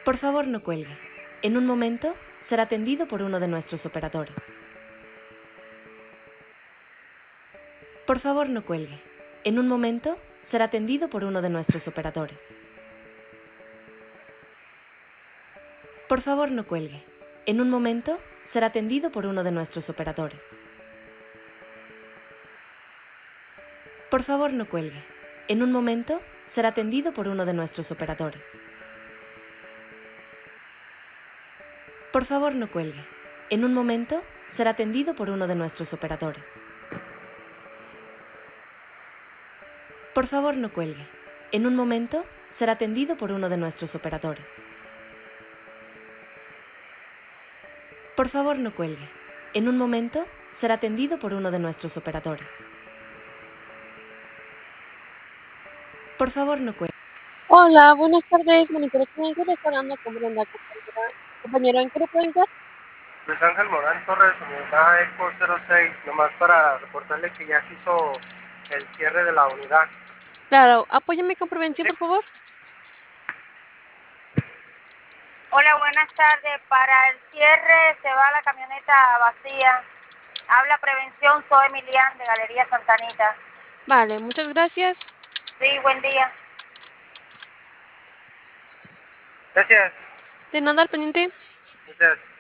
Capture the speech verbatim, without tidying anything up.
Por favor, no cuelgue. En un momento será atendido por uno de nuestros operadores. Por favor, no cuelgue. En un momento será atendido por uno de nuestros operadores. Por favor, no cuelgue. En un momento será atendido por uno de nuestros operadores. Por favor, no cuelgue. En un momento será atendido por uno de nuestros operadores. Por favor, no cuelgue. En un momento será atendido por uno de nuestros operadores. Por favor, no cuelgue. En un momento será atendido por uno de nuestros operadores. Por favor, no cuelgue. En un momento será atendido por uno de nuestros operadores. Por favor, no cuelgue. Hola, buenas tardes. Monitor Cliente restaurando con Brenda, compañera. Compañero, ¿en qué le puedo ayudar? Luis Ángel Morán Torres, unidad ECO cero seis, nomás para reportarle que ya se hizo el cierre de la unidad. Claro, apóyame con prevención, por favor. Hola, buenas tardes. Para el cierre se va la camioneta vacía. Habla Prevención, soy Emilián de Galería Santanita. Vale, muchas gracias. Sí, buen día. Gracias. De nada al pendiente. Gracias.